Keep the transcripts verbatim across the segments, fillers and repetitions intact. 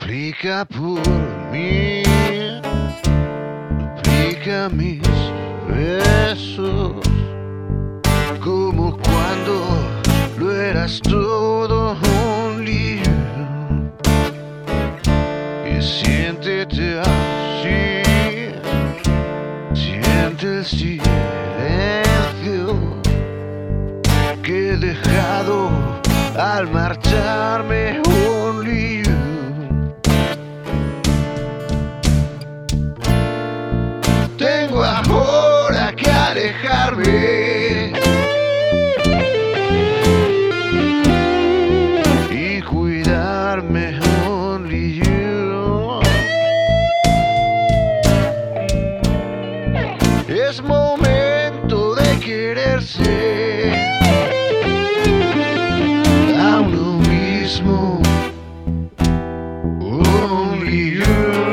Suplica por mí, suplica mis besos, como cuando lo eras todo un libro. Y siéntete así, siente el silencio que he dejado al marcharme un lío. Tengo ahora que alejarme y cuidarme only you. Es momento de quererse a uno mismo. Only you.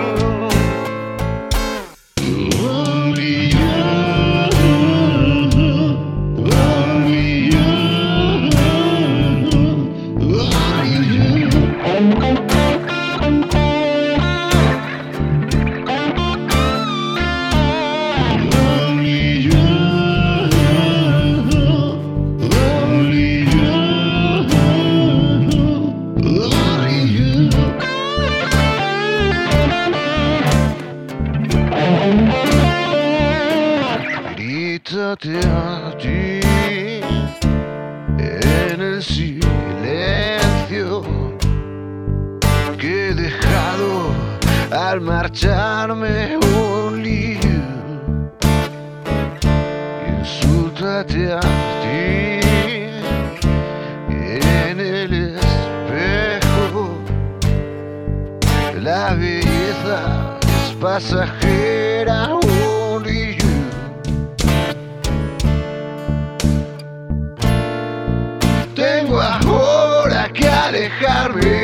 Only you. Only you. Only you. Grítate a ti en el silencio que he dejado al marcharme un lío. Insúltate a ti en el espejo. La belleza es pasajera. Only you. Tengo ahora que alejarme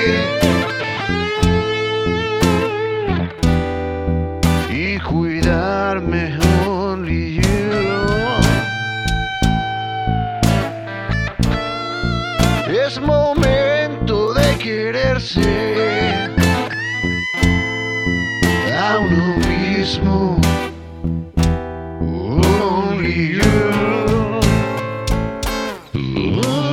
y cuidarme. Only you. Es momento de quererse a uno mismo. Only you.